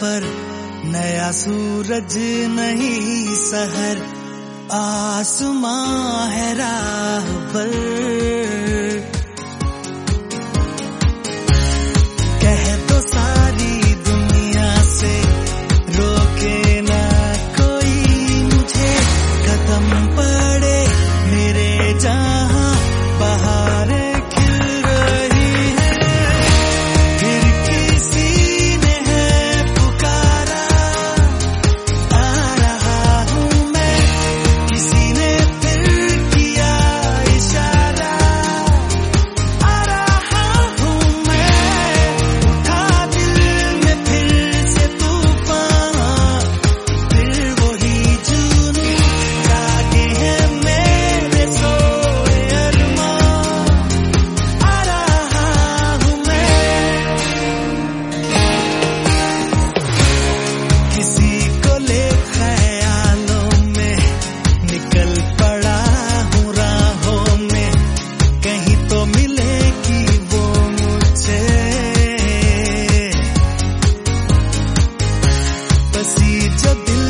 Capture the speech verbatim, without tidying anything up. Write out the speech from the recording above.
पर नया सूरज नहीं सहर, आसमां है राह पर। कह दो सारी दुनिया से रोके ना कोई मुझे, कदम पड़े मेरे जहां बहारें खिल रही है। फिर किसी ने है पुकारा, आ रहा हूं मैं, किसी ने फिर किया इशारा, आ रहा हूं मैं। उठा दिल में फिर से तूफान, फिर वही जुनून जागे हैं मेरे सोए अरमान, आ रहा हूं मैं। किसी को ले ख्यालों में निकल पड़ा हूँ राहों में, कहीं तो मिलेगी वो मुझसे। बसी जो दिल